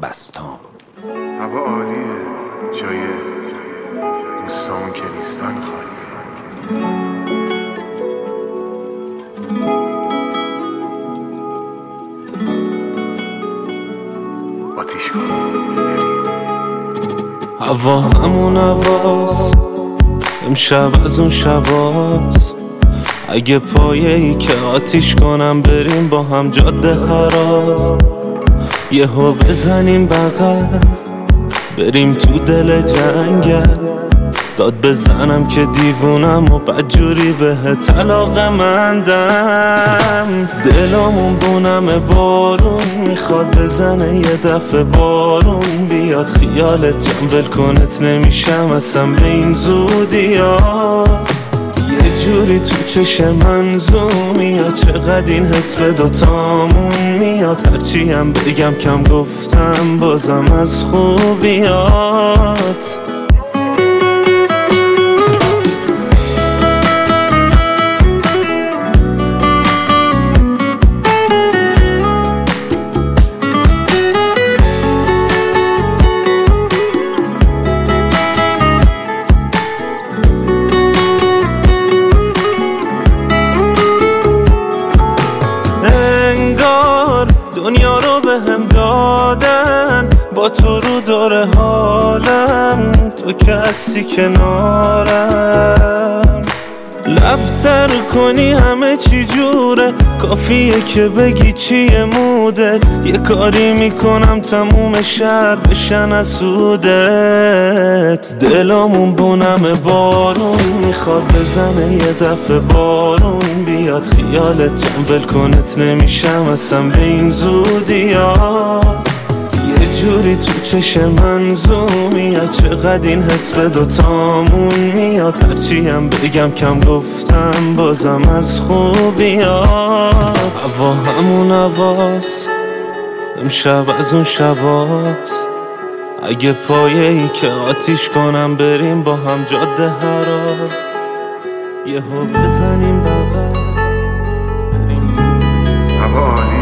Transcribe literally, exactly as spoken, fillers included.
بستام. هوا عالیه، جای دوستامون که نیستن خالیه. آتیش کن هوا همون هواست، امشب از اون شباست. اگه پایه ای که آتیش کنم بریم با هم جاده هراز، یهو بزنیم بغل بریم تو دل جنگل، داد بزنم که دیوونم و بدجوری به علاقه‌مندم. دلامون بونم بارون میخواد بزنه یه دفعه بارون بیاد، خیالت جنبل کنت نمیشم اصلا به این زودی ها. یه جوری تو چش من زوم میاد، چقدر این حس به دوتامون میاد. هرچی هم بگم کم گفتم بازم از خوبیات. دنیا رو به هم دادن با تو رو داره حالم، تو که هستی کنارم. لبتر کنی همه چی جوره، کافیه که بگی چیه مودت. یه کاری میکنم تموم شهر بشن از سودت. دلامون بونم بارون میخواد بزنه یه دفعه بارون بیاد، خیالت جنبل کنت نمیشم اصلا به این زودی ها. یه جوری تو چش من زوم میاد، چقدر این حس به دوتامون میاد. هرچی هم بگم کم گفتم بازم از خوبیات. هوا همون هواست، امشب از اون شباست. اگه پایه ای که آتیش کنم بریم با هم جاده هراز، یهو بزنیم بغل. هوا عالیه،